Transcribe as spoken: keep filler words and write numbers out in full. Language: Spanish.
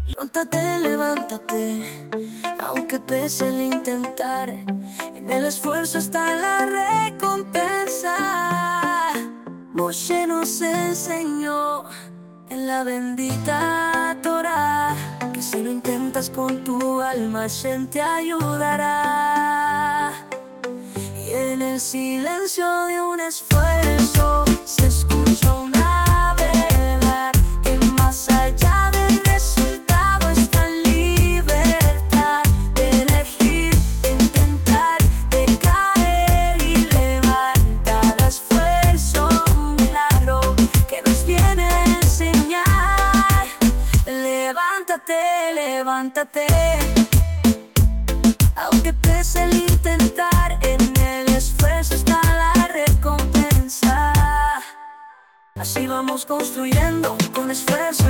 Levántate, levántate, aunque pese el intentar. En el esfuerzo está la recompensa. Moshe nos enseñó en la bendita Torah que si lo intentas con tu alma, Hashem te ayudará. Y en el silencio de un esfuerzo se escucha una verdad, que más allá del resultado está en libertad de elegir, de intentar, de caer y levantar. Cada esfuerzo un milagro que nos viene a enseñar. Levántate, levántate, aunque pese el intentar. En el esfuerzo está la recompensa. Así vamos construyendo con esfuerzo.